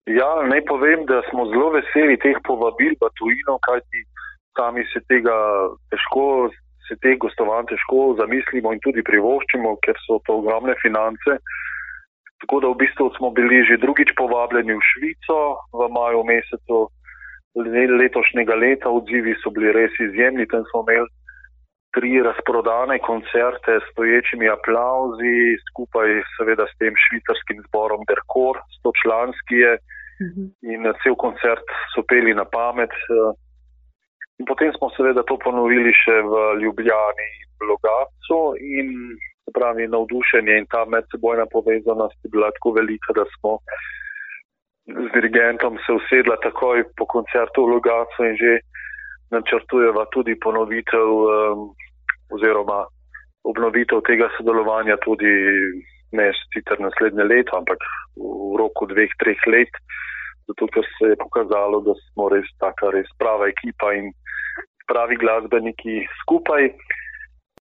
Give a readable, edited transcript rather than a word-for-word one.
Ja, naj povem, da smo zelo veseli teh povabil v tujino, kajti sami se teh gostovanj težko zamislimo in tudi privoščimo, ker so to ogromne finance. Tako da v bistvu smo bili že drugič povabljeni v Švico v maju mesecu letošnjega leta. Odzivi so bili res izjemni, tam smo imeli 3 razprodane koncerte s stoječimi aplavzi, skupaj seveda s tem švicarskim zborom Derkor, 100-članski je, in cel koncert so peli na pamet. In potem smo seveda to ponovili še v Ljubljani in v Logatcu in se pravi navdušenje in ta medsebojna povezanost je bila tako velika, da smo z dirigentom se usedla takoj po koncertu v Logatcu in že načrtujeva tudi ponovitev oziroma obnovitev tega sodelovanja tudi ne sicer naslednje leto, ampak v roku 2-3 let, zato ker se je pokazalo, da smo res prava ekipa in pravi glasbeniki skupaj.